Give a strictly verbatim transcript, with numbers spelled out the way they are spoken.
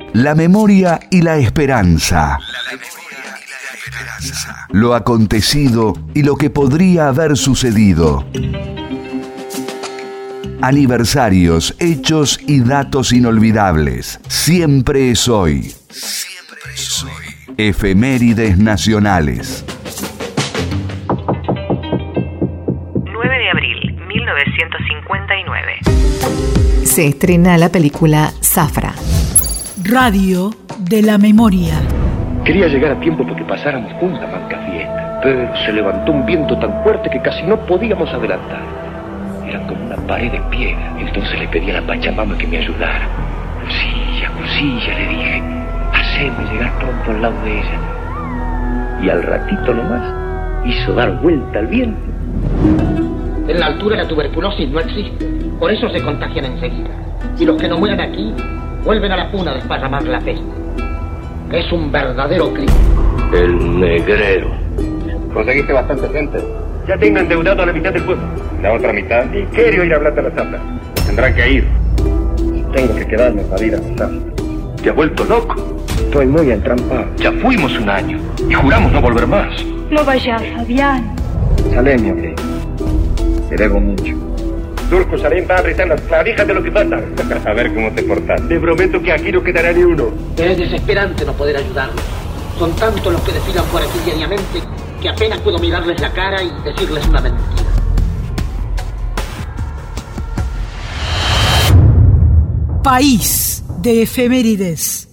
La memoria y la esperanza. Lo acontecido y lo que podría haber sucedido. Aniversarios, hechos y datos inolvidables. Siempre es hoy. Siempre es hoy. Efemérides nacionales. nueve de abril, mil novecientos cincuenta y nueve. Se estrena la película Zafra. Radio de la memoria. Quería llegar a tiempo para que pasáramos una manca fiesta, pero se levantó un viento tan fuerte que casi no podíamos adelantar. Era como una pared de piedra. Entonces le pedí a la Pachamama que me ayudara. Cosilla, cosilla, le dije, haceme llegar pronto al lado de ella. Y al ratito nomás hizo dar vuelta al viento. En la altura la tuberculosis no existe, por eso se contagian enseguida. Y los que no mueran aquí vuelven a la puna a desparramar la peste. Es un verdadero crimen. El negrero. ¿Conseguiste bastante gente? Ya tengo endeudado a la mitad del pueblo. ¿La otra mitad? Y quiero ir a hablar de la zafra. Tendrán que ir. Tengo que quedarme para ir a la zafra. ¿Te has vuelto loco? Estoy muy entrampado. Ya fuimos un año y juramos no volver más. No vayas, Fabián. Salé, mi querido. Te debo mucho. Turco Salem va a apretar las clavijas de lo que falta. A ver cómo te portas. Te prometo que aquí no quedará ni uno. Es desesperante no poder ayudarlos. Son tantos los que desfilan por aquí diariamente que apenas puedo mirarles la cara y decirles una mentira. País de efemérides.